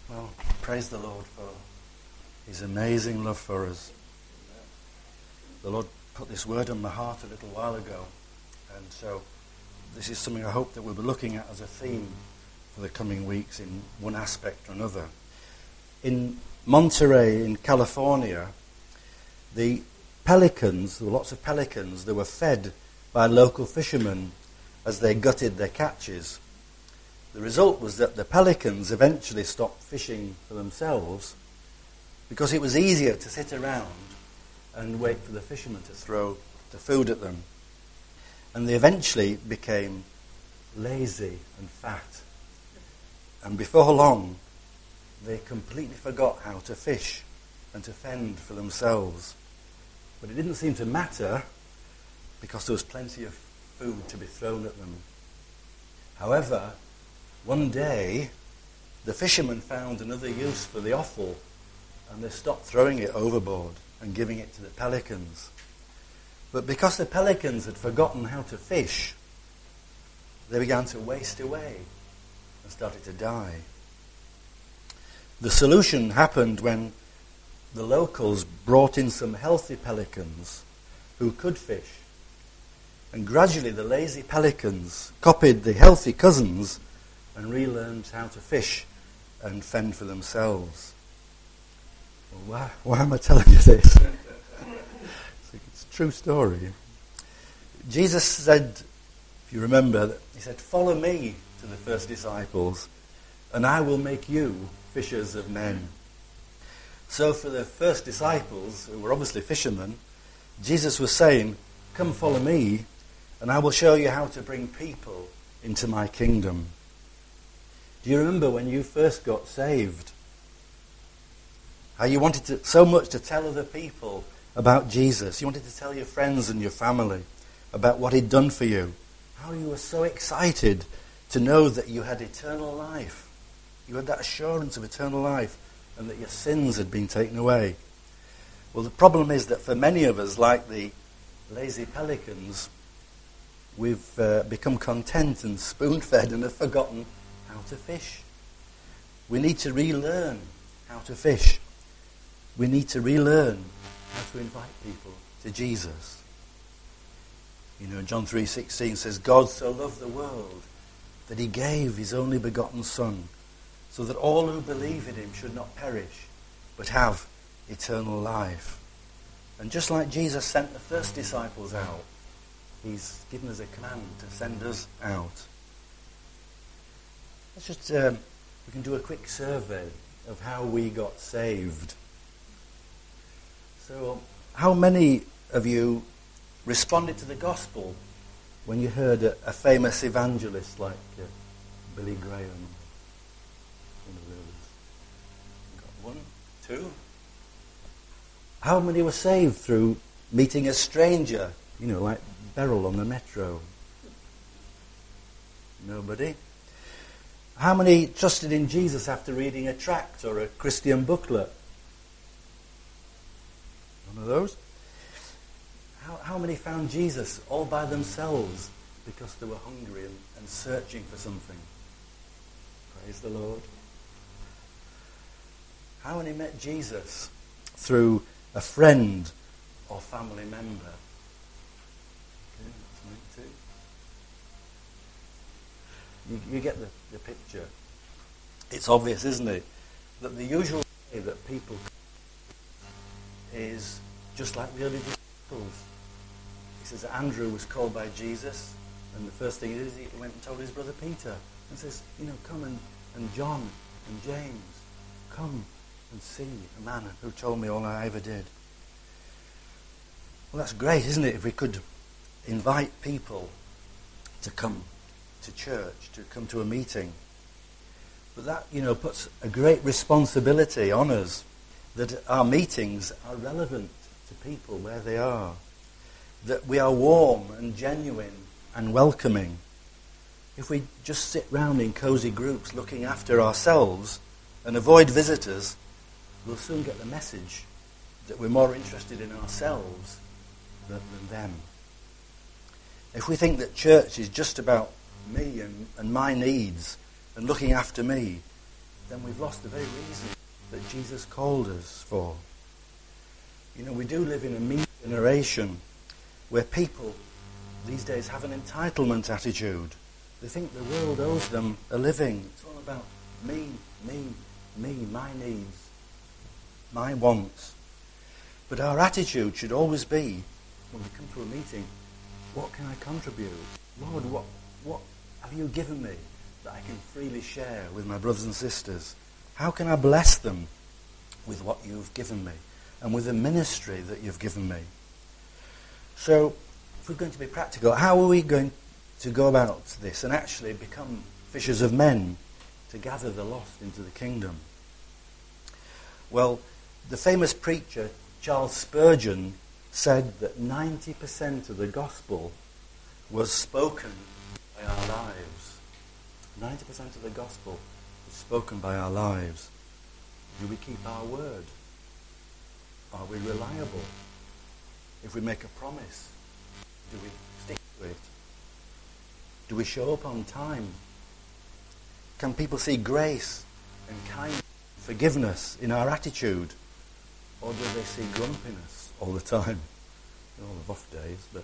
Well, praise the Lord for His amazing love for us. The Lord put this word on my heart a little while ago, and so this is something I hope that we'll be looking at as a theme for the coming weeks in one aspect or another. In Monterey, in California, the pelicans, there were lots of pelicans that were fed by local fishermen as they gutted their catches. The result was that the pelicans eventually stopped fishing for themselves because it was easier to sit around and wait for the fishermen to throw the food at them. And they eventually became lazy and fat. And before long, they completely forgot how to fish and to fend for themselves. But it didn't seem to matter because there was plenty of food to be thrown at them. However, one day, the fishermen found another use for the offal, and they stopped throwing it overboard and giving it to the pelicans. But because the pelicans had forgotten how to fish, they began to waste away and started to die. The solution happened when the locals brought in some healthy pelicans who could fish. And gradually the lazy pelicans copied the healthy cousins and relearned how to fish and fend for themselves. Well, why am I telling you this? It's a true story. Jesus said, if you remember, he said, "Follow me," to the first disciples, "and I will make you fishers of men." So for the first disciples, who were obviously fishermen, Jesus was saying, "Come follow me, and I will show you how to bring people into my kingdom." Do you remember when you first got saved? How you wanted so much to tell other people about Jesus. You wanted to tell your friends and your family about what he'd done for you. How you were so excited to know that you had eternal life. You had that assurance of eternal life and that your sins had been taken away. Well, the problem is that for many of us, like the lazy pelicans, we've become content and spoon-fed and have forgotten how to fish. We need to relearn how to fish. We need to relearn how to invite people to Jesus. You know, John 3:16 says, "God so loved the world that he gave his only begotten Son, so that all who believe in him should not perish, but have eternal life." And just like Jesus sent the first disciples out, he's given us a command to send us out. Let's just, we can do a quick survey of how we got saved. So, how many of you responded to the gospel when you heard a famous evangelist like Billy Graham? One of those. Got one, two. How many were saved through meeting a stranger, you know, like Beryl on the metro? Nobody. How many trusted in Jesus after reading a tract or a Christian booklet? One of those. How many found Jesus all by themselves because they were hungry and searching for something? Praise the Lord. How many met Jesus through a friend or family member? Okay, that's me too. You get the picture. It's obvious, isn't it, that the usual way that people is just like the early disciples. He says that Andrew was called by Jesus, and the first thing he did is he went and told his brother Peter, and says, come and John and James, come and see a man who told me all I ever did. Well, that's great, isn't it, if we could invite people to come to church, to come to a meeting. But that, puts a great responsibility on us, that our meetings are relevant to people where they are, that we are warm and genuine and welcoming. If we just sit round in cosy groups looking after ourselves and avoid visitors, we'll soon get the message that we're more interested in ourselves than them. If we think that church is just about me and my needs and looking after me, then we've lost the very reason that Jesus called us for. You know, we do live in a mean generation where people these days have an entitlement attitude. They think the world owes them a living. It's all about me, my needs, my wants. But our attitude should always be, when we come to a meeting, what can I contribute? Lord, what have you given me that I can freely share with my brothers and sisters? How can I bless them with what you've given me and with the ministry that you've given me? So, if we're going to be practical, how are we going to go about this and actually become fishers of men to gather the lost into the kingdom? Well, the famous preacher Charles Spurgeon said that 90% of the gospel was spoken by our lives. 90% of the gospel is spoken by our lives. Do we keep our word? Are we reliable? If we make a promise, do we stick to it? Do we show up on time? Can people see grace and kindness, forgiveness in our attitude? Or do they see grumpiness all the time? All the off days, but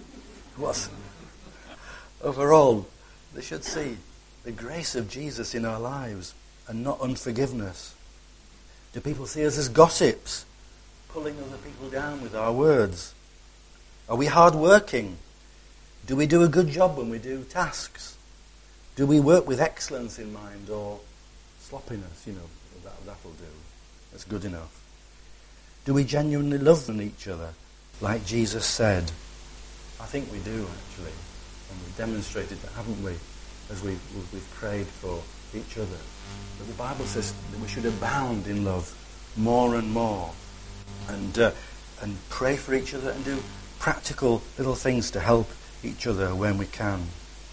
overall, they should see the grace of Jesus in our lives and not unforgiveness. Do people see us as gossips, pulling other people down with our words? Are we hard-working? Do we do a good job when we do tasks? Do we work with excellence in mind or sloppiness? You know, that'll do. That's good enough. Do we genuinely love each other, like Jesus said? I think we do, actually. And we've demonstrated that, haven't we, as we've prayed for each other. But the Bible says that we should abound in love more and more. And pray for each other and do practical little things to help each other when we can.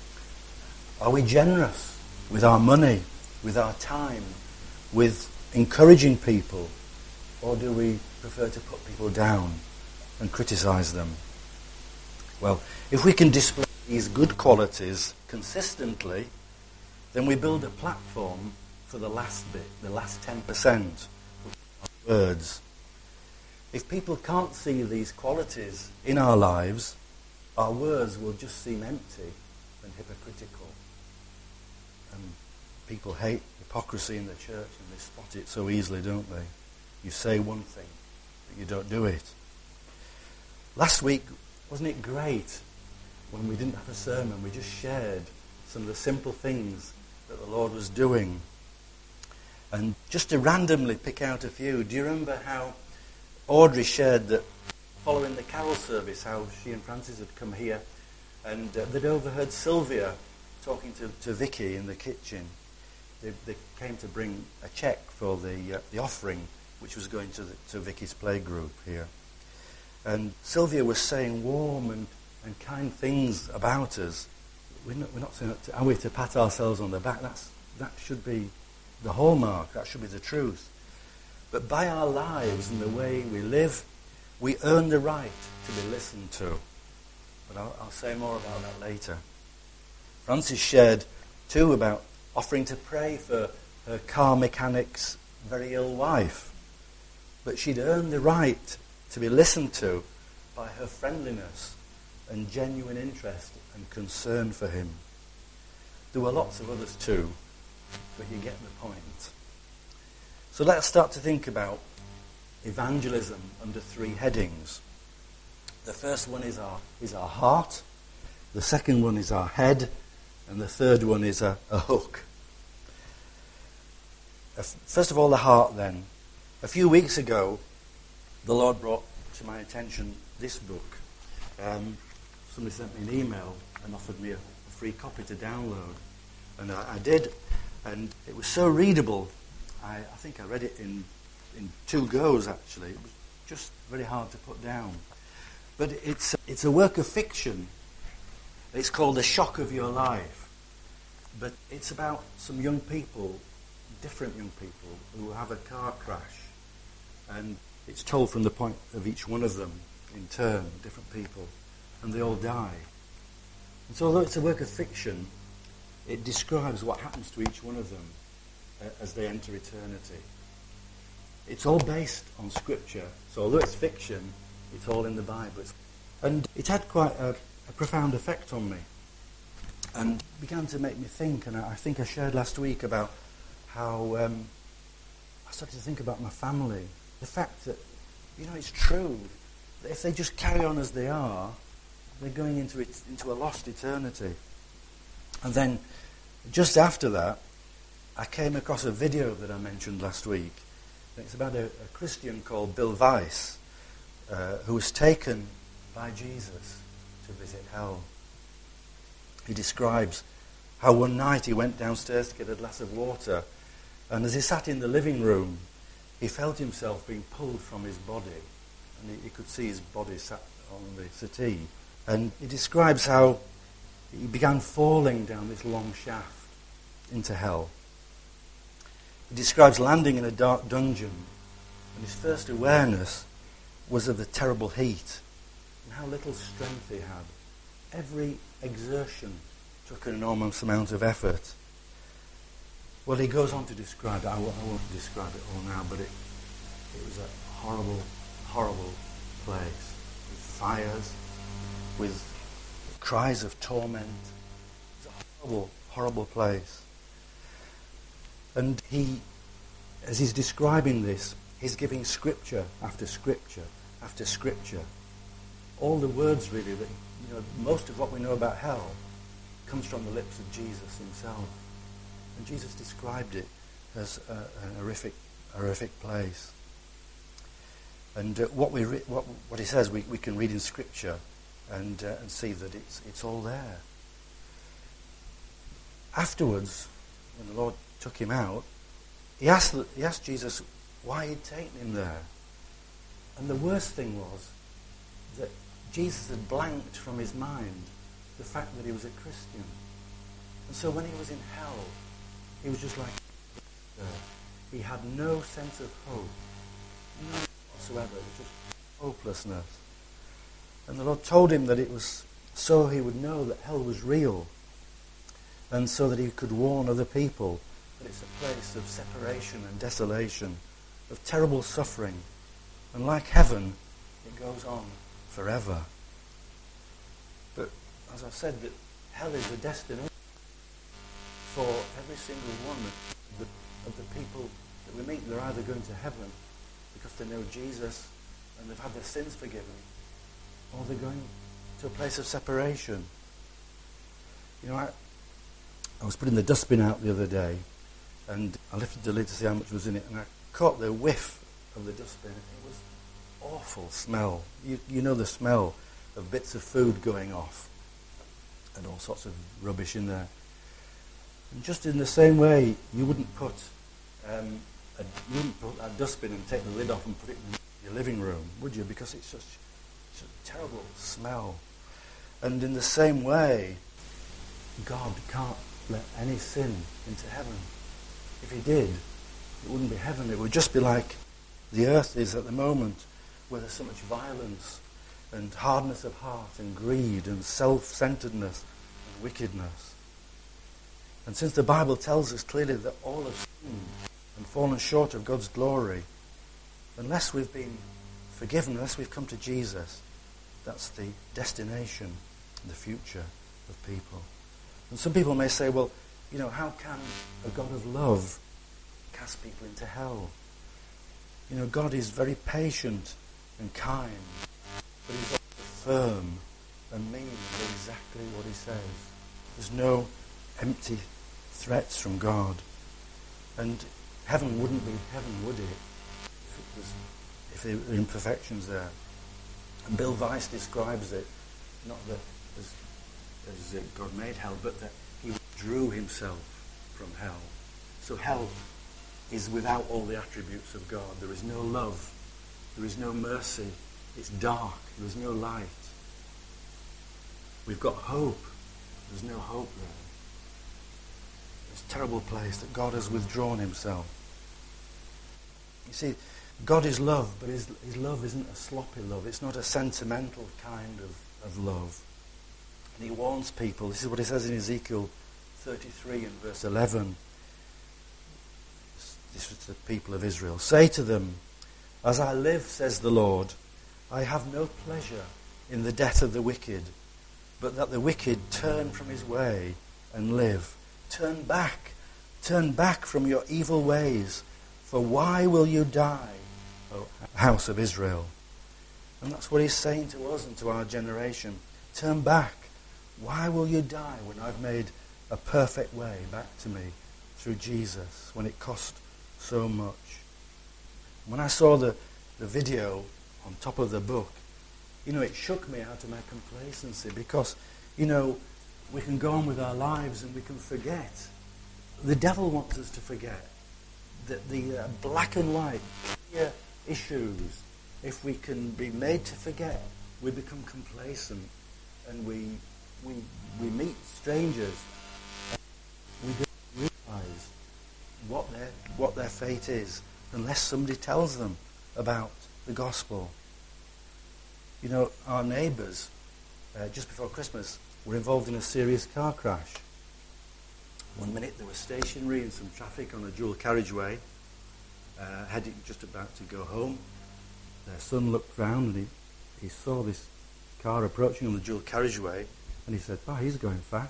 Are we generous with our money, with our time, with encouraging people? Or do we prefer to put people down and criticize them? Well, if we can display these good qualities consistently, then we build a platform for the last bit, the last 10% of our words. If people can't see these qualities in our lives, our words will just seem empty and hypocritical. And people hate hypocrisy in the church, and they spot it so easily, don't they? You say one thing, but you don't do it. Last week, wasn't it great when we didn't have a sermon? We just shared some of the simple things that the Lord was doing. And just to randomly pick out a few, do you remember how Audrey shared that following the carol service, how she and Francis had come here and they'd overheard Sylvia talking to Vicky in the kitchen. They came to bring a cheque for the offering, which was going to Vicky's playgroup here. And Sylvia was saying warm and kind things about us. We're not saying, are we to pat ourselves on the back? That should be the hallmark. That should be the truth. But by our lives and the way we live, we earn the right to be listened to. But I'll say more about that later. Francis shared too about offering to pray for her car mechanic's very ill wife. But she'd earned the right to be listened to by her friendliness and genuine interest and concern for him. There were lots of others too, but you get the point. So let's start to think about evangelism under three headings. The first one is our heart, the second one is our head, and the third one is a hook. First of all, the heart then. A few weeks ago, the Lord brought to my attention this book. Somebody sent me an email and offered me a free copy to download. And I did, and it was so readable. I think I read it in 2 goes, actually. It was just very hard to put down. But it's a work of fiction. It's called The Shock of Your Life. But it's about some young people, different young people, who have a car crash. And it's told from the point of each one of them in turn, different people. And they all die. And so although it's a work of fiction, it describes what happens to each one of them. as they enter eternity. It's all based on Scripture, so although it's fiction, it's all in the Bible. And it had quite a profound effect on me, and began to make me think, and I think I shared last week about how I started to think about my family. The fact that, it's true that if they just carry on as they are, they're going into a lost eternity. And then, just after that, I came across a video that I mentioned last week. It's about a Christian called Bill Weiss, who was taken by Jesus to visit hell. He describes how one night he went downstairs to get a glass of water, and as he sat in the living room, he felt himself being pulled from his body, and he could see his body sat on the settee. And he describes how he began falling down this long shaft into hell. He describes landing in a dark dungeon, and his first awareness was of the terrible heat and how little strength he had. Every exertion took an enormous amount of effort. Well, he goes on to describe it. I won't describe it all now, but it was a horrible, horrible place, with fires, with cries of torment. It's a horrible, horrible place. And as he's describing this, he's giving scripture after scripture after scripture. All the words, really, that most of what we know about hell comes from the lips of Jesus himself. And Jesus described it as an horrific place. And what he says, we can read in scripture and see that it's all there. Afterwards, when the Lord took him out, he asked Jesus why he'd taken him there. And the worst thing was that Jesus had blanked from his mind the fact that he was a Christian. And so when he was in hell, he was just like, he had no sense of hope, none whatsoever. It was just hopelessness. And the Lord told him that it was so he would know that hell was real, and so that he could warn other people that it's a place of separation and desolation, of terrible suffering. And like heaven, it goes on forever. But as I've said, that hell is a destination for every single one of the people that we meet. They're either going to heaven because they know Jesus and they've had their sins forgiven, or they're going to a place of separation. I was putting the dustbin out the other day, and I lifted the lid to see how much was in it, and I caught the whiff of the dustbin. It was awful smell. You know the smell of bits of food going off and all sorts of rubbish in there. And just in the same way, you wouldn't put a dustbin and take the lid off and put it in your living room, would you? Because it's such a terrible smell. And in the same way, God can't let any sin into heaven. If he did, it wouldn't be heaven. It would just be like the earth is at the moment, where there's so much violence and hardness of heart and greed and self-centeredness and wickedness. And since the Bible tells us clearly that all have sinned and fallen short of God's glory, unless we've been forgiven, unless we've come to Jesus, that's the destination, the future of people. And some people may say, well, how can a God of love cast people into hell? God is very patient and kind, but he's also firm and means exactly what he says. There's no empty threats from God. And heaven wouldn't be heaven, would it? If there were imperfections there. And Bill Weiss describes it, not that as God made hell, but that he withdrew himself from hell. So hell is without all the attributes of God. There is no love. There is no mercy. It's dark. There's no light. We've got hope. There's no hope there. It's a terrible place that God has withdrawn himself. You see, God is love, but his love isn't a sloppy love. It's not a sentimental kind of love. And he warns people. This is what he says in Ezekiel 33 and verse 11. This was the people of Israel. Say to them, as I live, says the Lord, I have no pleasure in the death of the wicked, but that the wicked turn from his way and live. Turn back from your evil ways, for why will you die, O house of Israel? And that's what he's saying to us and to our generation. Turn back. Why will you die when I've made a perfect way back to me through Jesus, when it cost so much? When I saw the video on top of the book, it shook me out of my complacency because, we can go on with our lives and we can forget. The devil wants us to forget that the black and white clear issues. If we can be made to forget, we become complacent and we meet strangers. We don't realize what their fate is unless somebody tells them about the gospel. Our neighbours, just before Christmas, were involved in a serious car crash. One minute they were stationary in some traffic on a dual carriageway, heading just about to go home. Their son looked round and he saw this car approaching on the dual carriageway, and he said, he's going fast.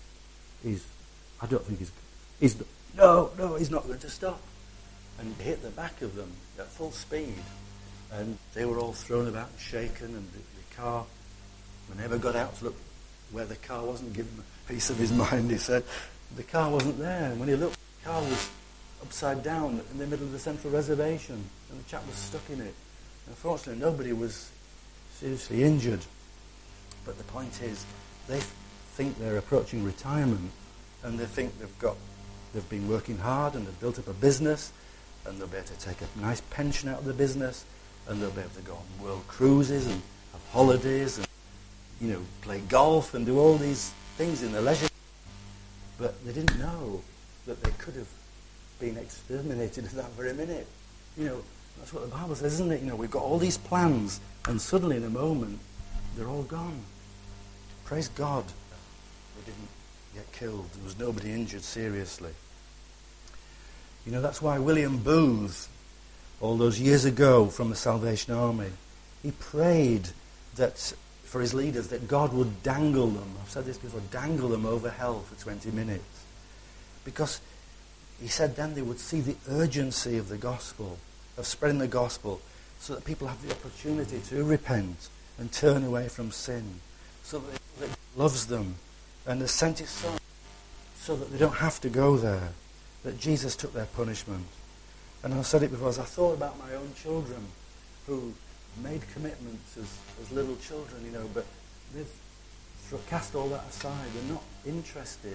I don't think he's not going to stop. And hit the back of them at full speed. And they were all thrown about and shaken, and the car, when they ever got out to look where the car wasn't, give him a piece of his mind, he said, the car wasn't there. And when he looked, the car was upside down in the middle of the central reservation, and the chap was stuck in it. Unfortunately, nobody was seriously injured. But the point is, they think they're approaching retirement, and they think they've been working hard, and they've built up a business, and they'll be able to take a nice pension out of the business, and they'll be able to go on world cruises and have holidays and, play golf and do all these things in their leisure. But they didn't know that they could have been exterminated at that very minute. That's what the Bible says, isn't it? We've got all these plans, and suddenly in a moment, they're all gone. Praise God. They didn't get killed. There was nobody injured seriously. That's why William Booth, all those years ago from the Salvation Army, he prayed that for his leaders that God would dangle them. I've said this before, dangle them over hell for 20 minutes. Because he said then they would see the urgency of the gospel, of spreading the gospel, so that people have the opportunity to repent and turn away from sin, so that God loves them and has sent his Son, so that they don't have to go there, that Jesus took their punishment. And I've said it before, as I thought about my own children who made commitments as little children, but they've cast all that aside. They're not interested,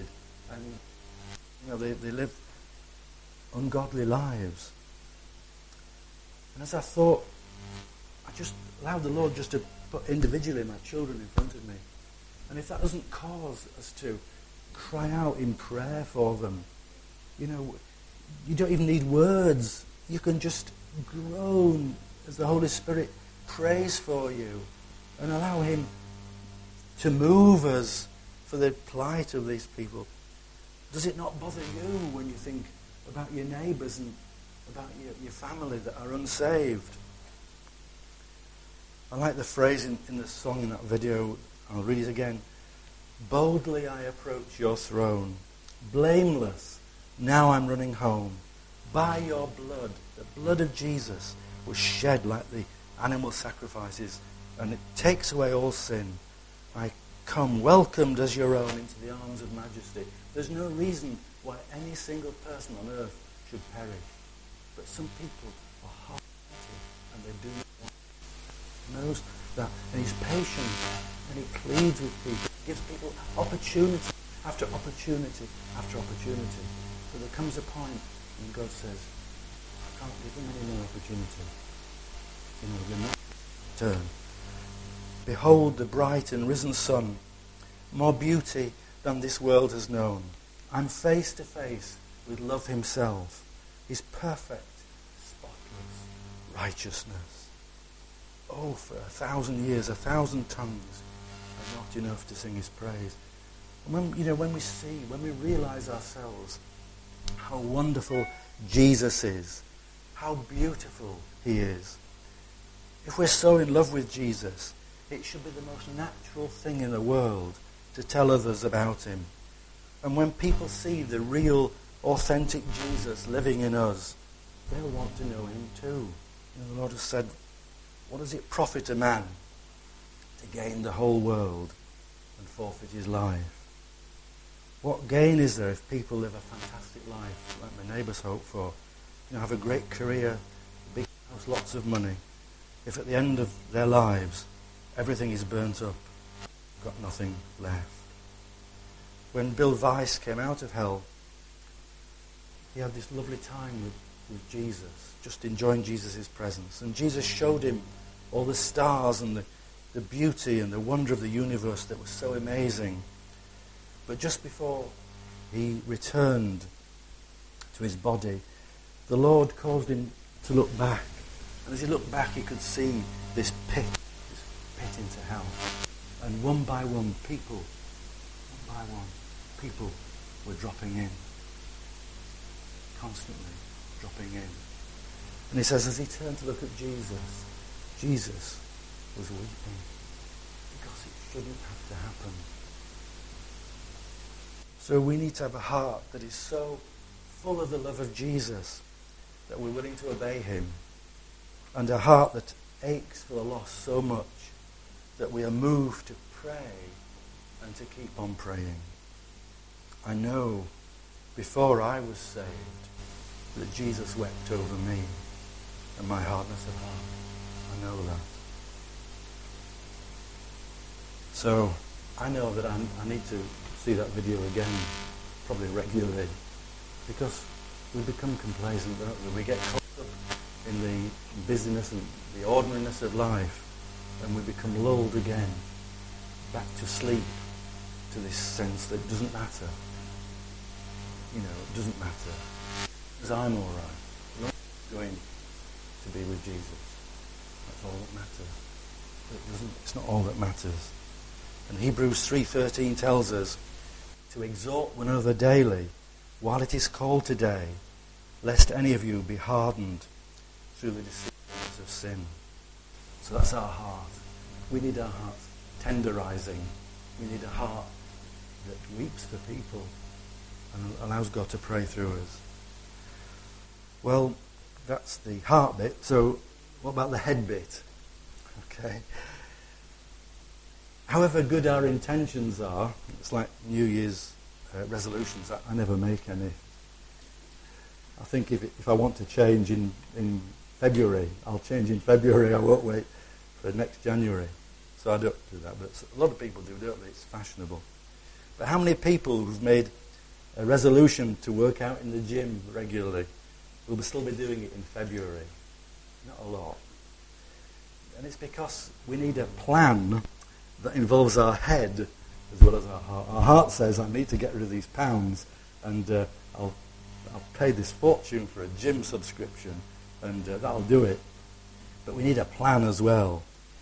and they live ungodly lives. And as I thought, I just allowed the Lord just to put individually my children in front of me. And if that doesn't cause us to cry out in prayer for them, you don't even need words. You can just groan as the Holy Spirit prays for you and allow him to move us for the plight of these people. Does it not bother you when you think about your neighbours and about your family that are unsaved? I like the phrase in the song in that video. I'll read it again. Boldly I approach your throne, blameless, now I'm running home. By your blood, the blood of Jesus was shed like the animal sacrifices, and it takes away all sin. I come welcomed as your own into the arms of majesty. There's no reason why any single person on earth should perish. But some people are hard-hearted and they do not want. He knows that, and he's patient, and he pleads with people. He gives people opportunity after opportunity after opportunity. So there comes a point when God says, I can't give them any more opportunity. They're not turn. Behold the bright and risen sun, more beauty than this world has known. I'm face to face with love himself, his perfect, spotless righteousness. Oh, for 1,000 years, 1,000 tongues are not enough to sing his praise. And when we see, when we realize ourselves how wonderful Jesus is, how beautiful he is. If we're so in love with Jesus, it should be the most natural thing in the world to tell others about him. And when people see the real, authentic Jesus living in us, they'll want to know him too. The Lord has said, what does it profit a man to gain the whole world and forfeit his life? What gain is there if people live a fantastic life, like my neighbours hope for? Have a great career, big house, lots of money. If at the end of their lives, everything is burnt up, got nothing left. When Bill Weiss came out of hell, he had this lovely time with Jesus, just enjoying Jesus' presence. And Jesus showed him all the stars and the beauty and the wonder of the universe that was so amazing. But just before he returned to his body, the Lord caused him to look back. And as he looked back, he could see this pit into hell. And one by one, people were dropping in. Constantly dropping in. And he says, as he turned to look at Jesus, Jesus was weeping. Because it shouldn't have to happen. So we need to have a heart that is so full of the love of Jesus that we're willing to obey him. And a heart that aches for the lost so much that we are moved to pray and to keep on praying. I know before I was saved that Jesus wept over me and my hardness of heart. I know that. So I know that I need to see that video again, probably regularly, because we become complacent, don't we? We get caught up in the busyness and the ordinariness of life, and we become lulled again back to sleep, to this sense that it doesn't matter. It doesn't matter. Because I'm all right. I'm not going to be with Jesus. That's all that matters. It's not all that matters. And Hebrews 3:13 tells us to exhort one another daily while it is called today, lest any of you be hardened through the deceitfulness of sin. So that's our heart. We need our hearts tenderizing. We need a heart that weeps for people and allows God to pray through us. Well, that's the heart bit. So what about the head bit? Okay. However good our intentions are, it's like New Year's resolutions. I never make any. I think if I want to change in February, I'll change in February. I won't wait for next January. So I don't do that. But a lot of people do, don't they? It's fashionable. But how many people who've made a resolution to work out in the gym regularly will still be doing it in February? Not a lot. And it's because we need a plan that involves our head as well as our heart. Our heart says, I need to get rid of these pounds, and I'll pay this fortune for a gym subscription, and that'll do it. But we need a plan as well.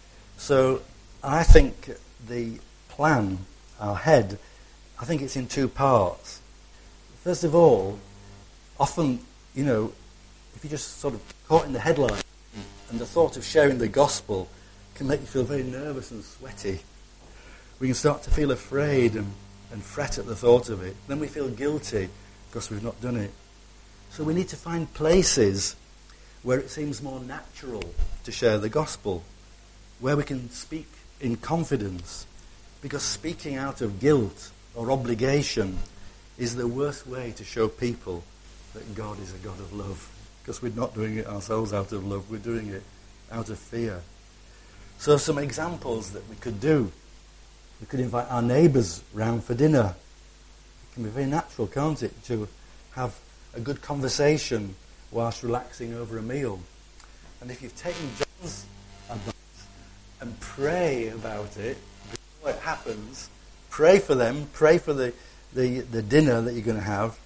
So I think the plan, our head, I think it's in two parts. First of all, often, if you're just sort of caught in the headline, and the thought of sharing the gospel can make you feel very nervous and sweaty. We can start to feel afraid and fret at the thought of it. Then we feel guilty because we've not done it. So we need to find places where it seems more natural to share the gospel, where we can speak in confidence, because speaking out of guilt or obligation is the worst way to show people that God is a God of love, because we're not doing it ourselves out of love, we're doing it out of fear. So some examples that we could do. We could invite our neighbours round for dinner. It can be very natural, can't it, to have a good conversation whilst relaxing over a meal. And if you've taken John's advice and pray about it before it happens, pray for them, pray for the dinner that you're going to have,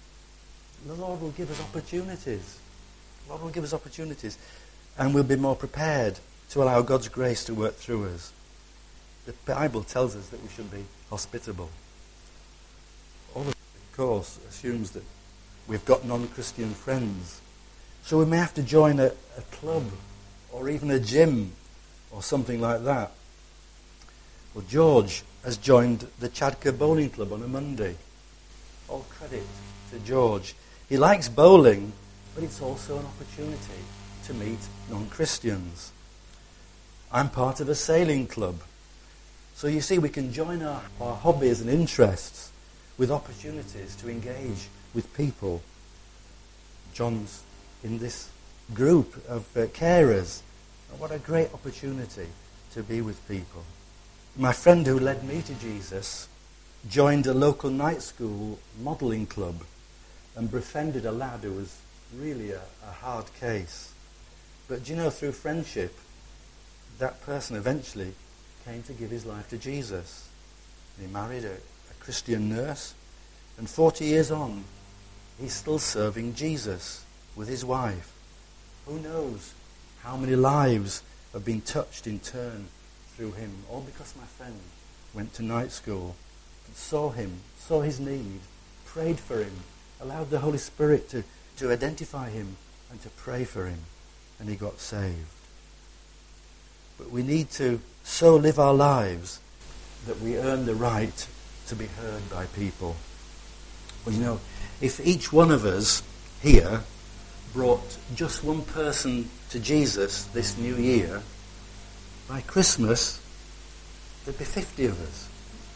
the Lord will give us opportunities. The Lord will give us opportunities. And we'll be more prepared to allow God's grace to work through us. The Bible tells us that we should be hospitable. All of it, of course, assumes that we've got non-Christian friends. So we may have to join a club or even a gym or something like that. Well, George has joined the Chadker Bowling Club on a Monday. All credit to George. He likes bowling, but it's also an opportunity to meet non-Christians. I'm part of a sailing club. So you see, we can join our hobbies and interests with opportunities to engage with people. John's in this group of carers. And what a great opportunity to be with people. My friend who led me to Jesus joined a local night school modelling club and befriended a lad who was really a hard case. But do you know, through friendship, that person eventually came to give his life to Jesus. He married a Christian nurse, and 40 years on, he's still serving Jesus with his wife. Who knows how many lives have been touched in turn through him, all because my friend went to night school, saw him, saw his need, prayed for him, allowed the Holy Spirit to identify him and to pray for him, and he got saved. But we need to so live our lives that we earn the right to be heard by people. Well, you know, if each one of us here brought just one person to Jesus this new year, by Christmas there'd be 50 of us.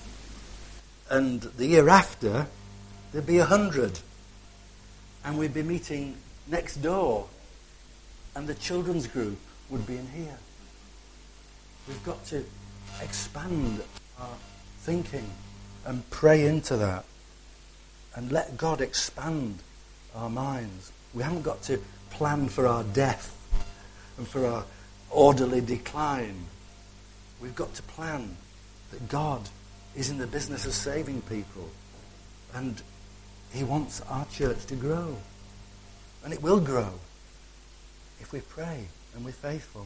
And the year after, there'd be 100. And we'd be meeting next door. And the children's group would be in here. We've got to expand our thinking and pray into that. And let God expand our minds. We haven't got to plan for our death and for our orderly decline. We've got to plan that God is in the business of saving people, and he wants our church to grow, and it will grow if we pray and we're faithful.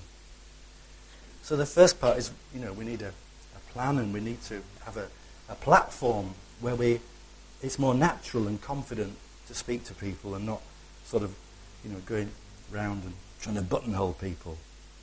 So the first part is, you know, we need a plan, and we need to have a platform where it's more natural and confident to speak to people and not sort of, you know, going round and trying to buttonhole people.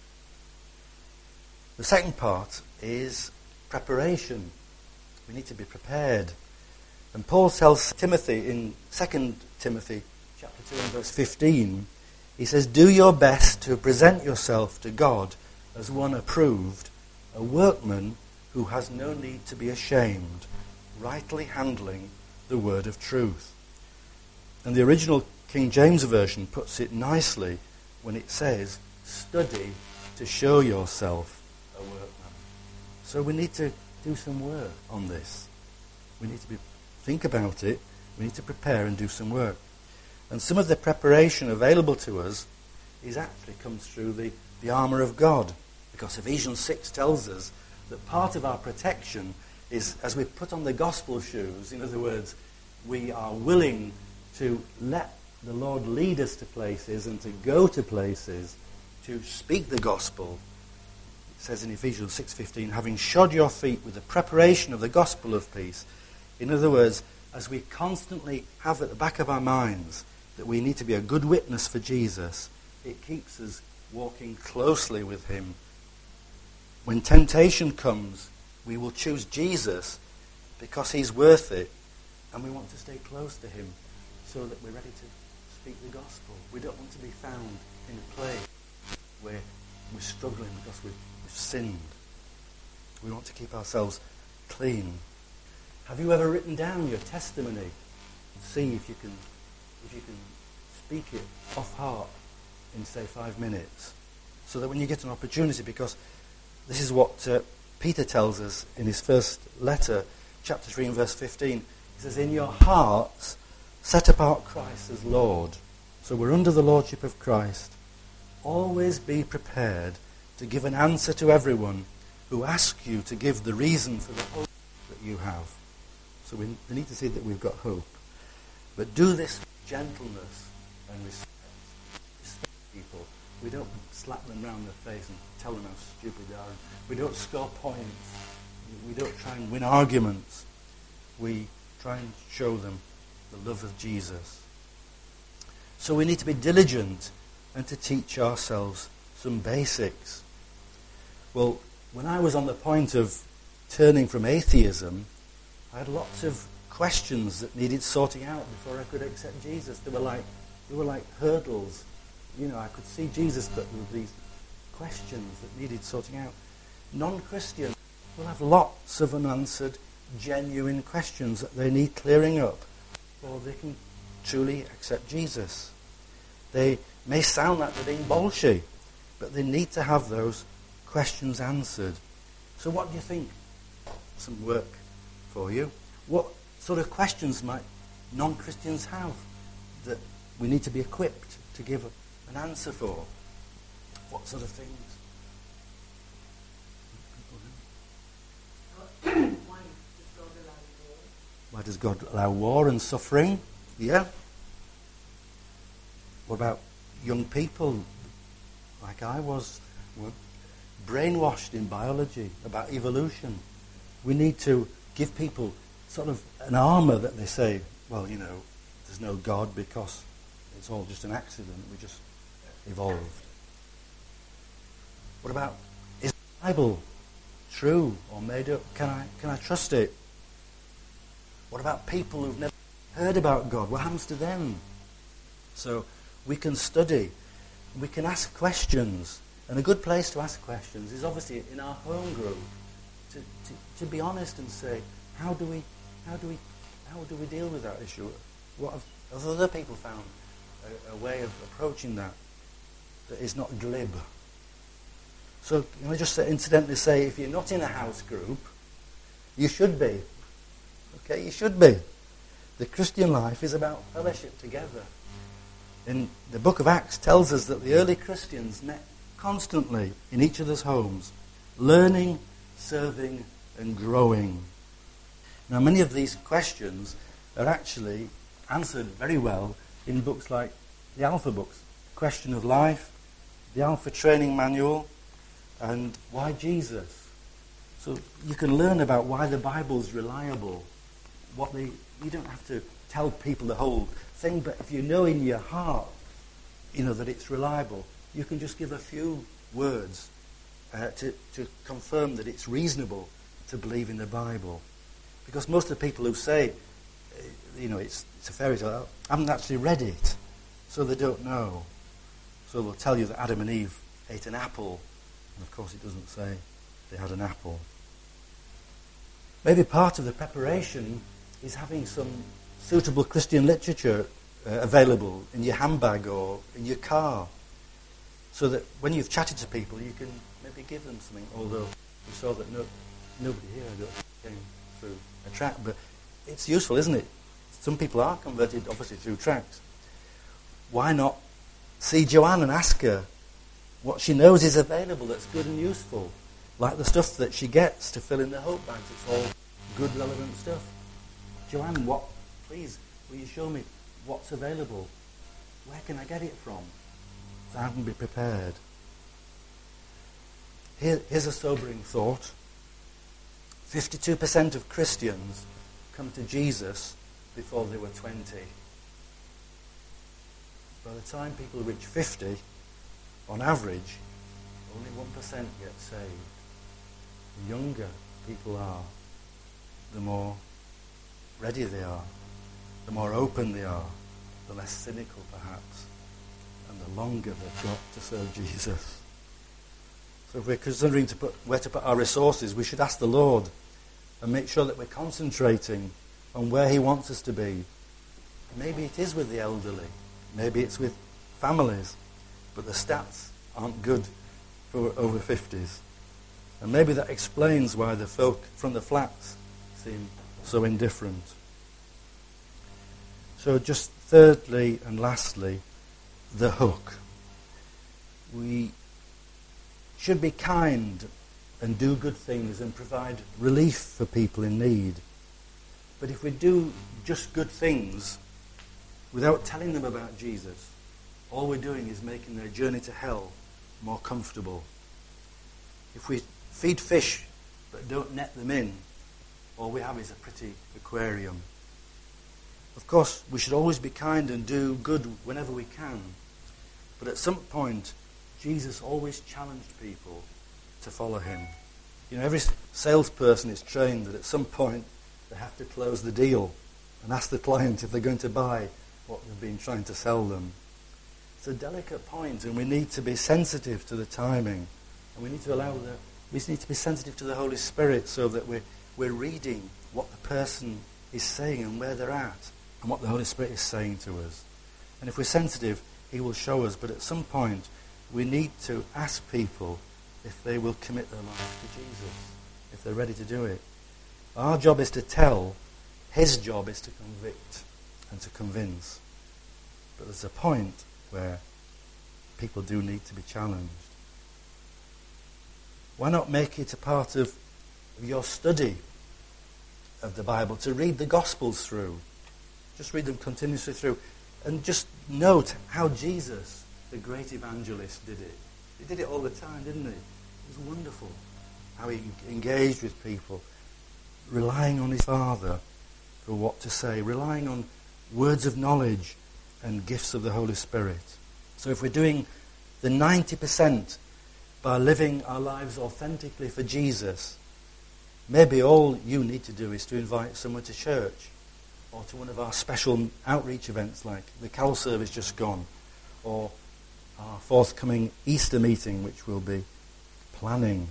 The second part is preparation. We need to be prepared. And Paul tells Timothy in 2 Timothy chapter 2 and verse 15, he says, "Do your best to present yourself to God as one approved, a workman who has no need to be ashamed, rightly handling the word of truth." And the original King James Version puts it nicely when it says, "Study to show yourself a workman." So we need to do some work on this. We need to think about it. We need to prepare and do some work. And some of the preparation available to us actually comes through the armour of God. Because Ephesians 6 tells us that part of our protection is as we put on the gospel shoes. In other words, we are willing to let the Lord lead us to places and to go to places to speak the gospel. It says in Ephesians 6:15, "Having shod your feet with the preparation of the gospel of peace." In other words, as we constantly have at the back of our minds that we need to be a good witness for Jesus, it keeps us walking closely with him. When temptation comes, we will choose Jesus because he's worth it, and we want to stay close to him so that we're ready to speak the gospel. We don't want to be found in a place where we're struggling because we've sinned. We want to keep ourselves clean. Have you ever written down your testimony? See if you can speak it off heart in, say, 5 minutes, so that when you get an opportunity, because this is what Peter tells us in his first letter, chapter 3 and verse 15. He says, "In your hearts set apart Christ as Lord." So we're under the lordship of Christ. "Always be prepared to give an answer to everyone who asks you to give the reason for the hope that you have." So we need to see that we've got hope. But do this with gentleness and respect. Respect people. We don't slap them round their face and tell them how stupid they are. We don't score points. We don't try and win arguments. We try and show them the love of Jesus. So we need to be diligent and to teach ourselves some basics. Well, when I was on the point of turning from atheism, I had lots of questions that needed sorting out before I could accept Jesus. They were like hurdles. I could see Jesus, but there were these questions that needed sorting out. Non-Christians will have lots of unanswered, genuine questions that they need clearing up before they can truly accept Jesus. They may sound like they're being bolshy, but they need to have those questions answered. So what do you think? Some work for you. What sort of questions might non-Christians have that we need to be equipped to give an answer for? What sort of things? Why does God allow war and suffering? Yeah. What about young people, like I was, were brainwashed in biology about evolution? We need to give people sort of an armour that they say, well, there's no God because it's all just an accident. We just evolved. What about, is the Bible true or made up? Can I trust it? What about people who've never heard about God? What happens to them? So we can study, we can ask questions, and a good place to ask questions is obviously in our home group. To be honest and say, how do we deal with that issue? What have other people found a way of approaching that is not glib? So can I just incidentally say, if you're not in a house group, you should be. Okay, you should be. The Christian life is about fellowship together. In the book of Acts tells us that the early Christians met constantly in each other's homes, learning, serving, and growing. Now, many of these questions are actually answered very well in books like the Alpha books, Question of Life, the Alpha Training Manual, and Why Jesus? So you can learn about why the Bible's reliable. You don't have to tell people the whole thing, but if you know in your heart, that it's reliable, you can just give a few words to confirm that it's reasonable to believe in the Bible. Because most of the people who say, it's a fairy tale, haven't actually read it, so they don't know. So they'll tell you that Adam and Eve ate an apple, and of course it doesn't say they had an apple. Maybe part of the preparation is having some suitable Christian literature available in your handbag or in your car, so that when you've chatted to people, you can maybe give them something, although we saw that nobody here came through a tract, but it's useful, isn't it? Some people are converted, obviously, through tracts. Why not see Joanne and ask her what she knows is available that's good and useful, like the stuff that she gets to fill in the hope bags. It's all good, relevant stuff. Joanne, please, will you show me what's available? Where can I get it from? So I can be prepared. Here's a sobering thought. 52% of Christians come to Jesus before they were 20. By the time people reach 50, on average, only 1% get saved. The younger people are, the more ready they are, the more open they are, the less cynical perhaps, and the longer they've got to serve Jesus. So if we're considering where to put our resources, we should ask the Lord and make sure that we're concentrating on where He wants us to be. Maybe it is with the elderly, maybe it's with families, but the stats aren't good for over 50s. And maybe that explains why the folk from the flats seem so indifferent. So just thirdly and lastly, the hook. We should be kind and do good things and provide relief for people in need. But if we do just good things without telling them about Jesus, all we're doing is making their journey to hell more comfortable. If we feed fish but don't net them in, all we have is a pretty aquarium. Of course, we should always be kind and do good whenever we can. But at some point, Jesus always challenged people to follow him. You know, every salesperson is trained that at some point they have to close the deal and ask the client if they're going to buy what they've been trying to sell them. It's a delicate point, and we need to be sensitive to the timing. And we need to be sensitive to the Holy Spirit so that we're reading what the person is saying and where they're at and what the Holy Spirit is saying to us. And if we're sensitive, he will show us. But at some point, we need to ask people if they will commit their lives to Jesus, if they're ready to do it. Our job is to tell. His job is to convict and to convince. But there's a point where people do need to be challenged. Why not make it a part of your study of the Bible, to read the Gospels through? Just read them continuously through. And just note how Jesus, the great evangelist, did it. He did it all the time, didn't he? It was wonderful how he engaged with people, relying on his Father for what to say, relying on words of knowledge and gifts of the Holy Spirit. So if we're doing the 90% by living our lives authentically for Jesus, maybe all you need to do is to invite someone to church or to one of our special outreach events like the carol service just gone, or our forthcoming Easter meeting, which we'll be planning.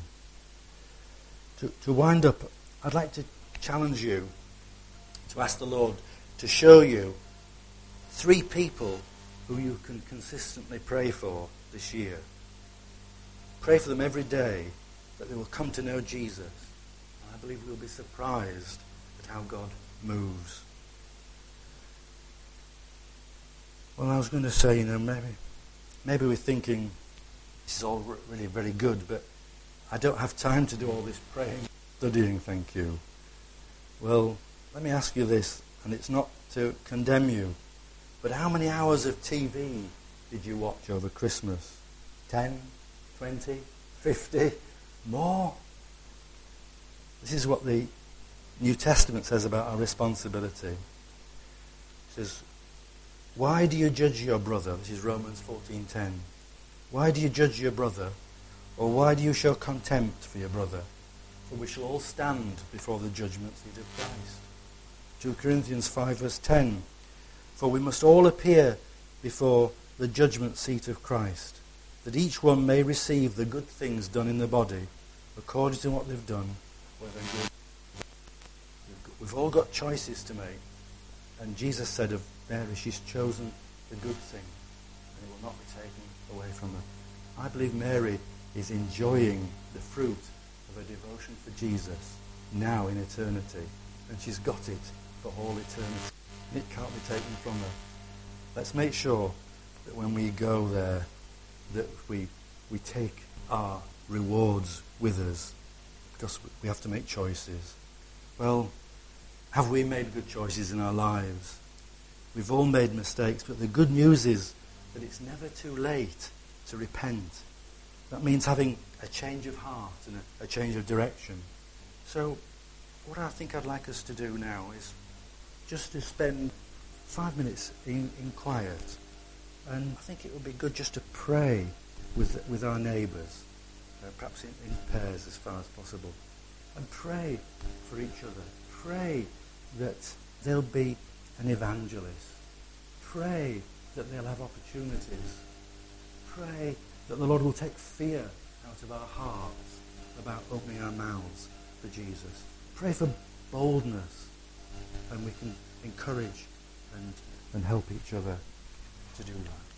To wind up, I'd like to challenge you to ask the Lord to show you 3 people who you can consistently pray for this year. Pray for them every day that they will come to know Jesus. And I believe we'll be surprised at how God moves. Well, I was going to say, maybe we're thinking this is all really very good, but I don't have time to do all this praying, studying, thank you. Well, let me ask you this, and it's not to condemn you, but how many hours of TV did you watch over Christmas? 10, 20, 50, more? This is what the New Testament says about our responsibility. It says, why do you judge your brother? This is Romans 14:10. Why do you judge your brother? Or why do you show contempt for your brother? For we shall all stand before the judgment seat of Christ. 2 Corinthians 5:10. For we must all appear before the judgment seat of Christ, that each one may receive the good things done in the body, according to what they've done, whether good. We've all got choices to make. And Jesus said of Mary, she's chosen the good thing, and it will not be taken away from her. I believe Mary is enjoying the fruit of her devotion for Jesus now in eternity. And she's got it for all eternity. It can't be taken from her. Let's make sure that when we go there, that we take our rewards with us, because we have to make choices. Well, have we made good choices in our lives? We've all made mistakes, but the good news is that it's never too late to repent. That means having a change of heart and a change of direction. So what I think I'd like us to do now is just to spend 5 minutes in quiet. And I think it would be good just to pray with our neighbours, perhaps in pairs as far as possible. And pray for each other. Pray that they'll be an evangelist. Pray that they'll have opportunities. Pray that the Lord will take fear out of our hearts about opening our mouths for Jesus. Pray for boldness, and we can encourage and help each other to do that.